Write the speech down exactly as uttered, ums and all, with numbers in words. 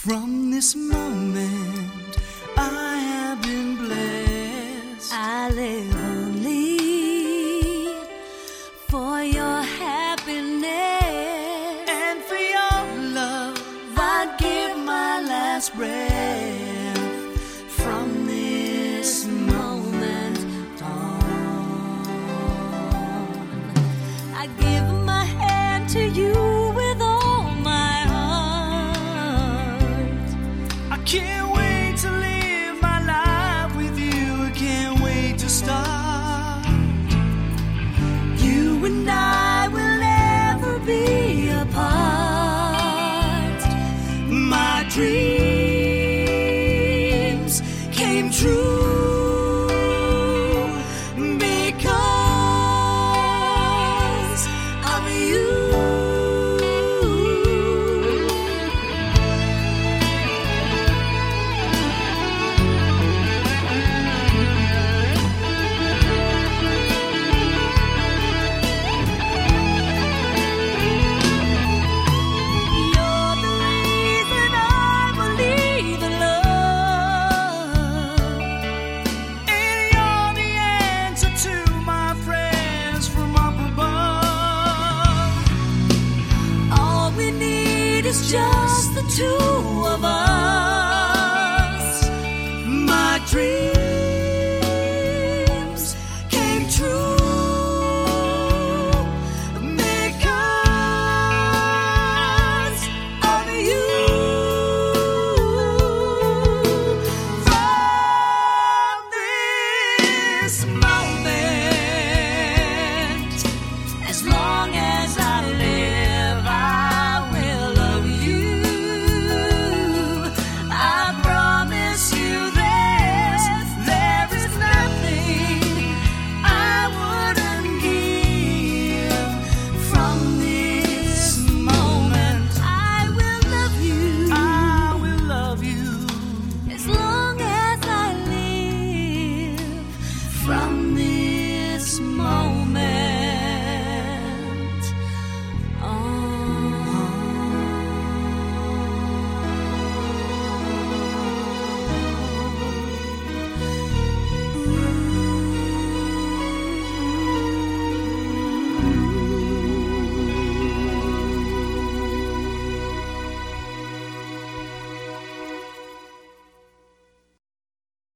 From this moment I have been blessed. I live only for your happiness And for your love I'd give my last breath. From this moment on, I give my hand to you with all my heart. I can't wait to live my life with you. I can't wait to start. You and I will never be apart. My dreams came true because of you. You're the reason I believe in love. And you're the answer to my prayers from up above. All we need is just the two